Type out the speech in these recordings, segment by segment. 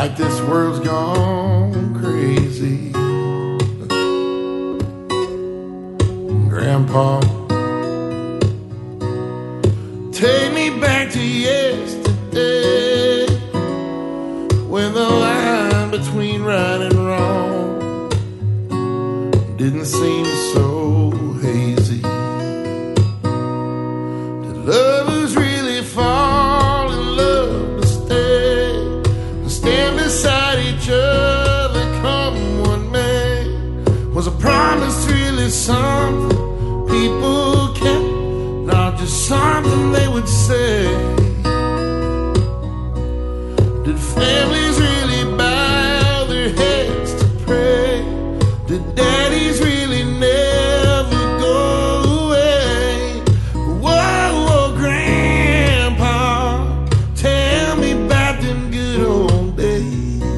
like this world's gone crazy. Grandpa, take me back to yesterday, when the line between right and wrong didn't seem so hazy. Did lovers really fall in love to stay and stand beside each other come one May? Was a promise really something people kept, not just something they would say? Did families really bow their heads to pray? Did daddies really never go away? Whoa, whoa, Grandpa, tell me about them good old days.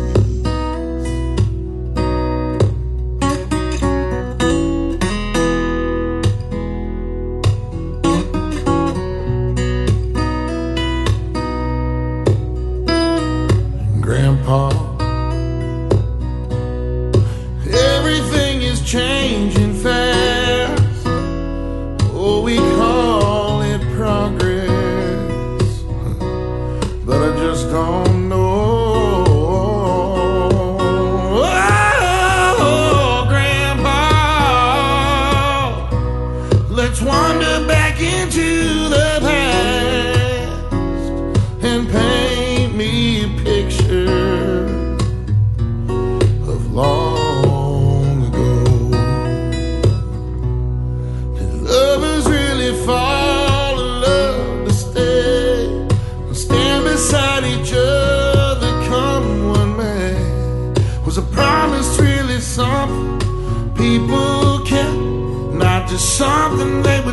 Grandpa, everything is changing fast. Oh, we call it progress, but I just don't know. Oh, Grandpa, let's wander back into the past and paint me a picture of long ago. Did lovers really fall in love to stay and stand beside each other come one May? Was a promise really something people kept, not just something they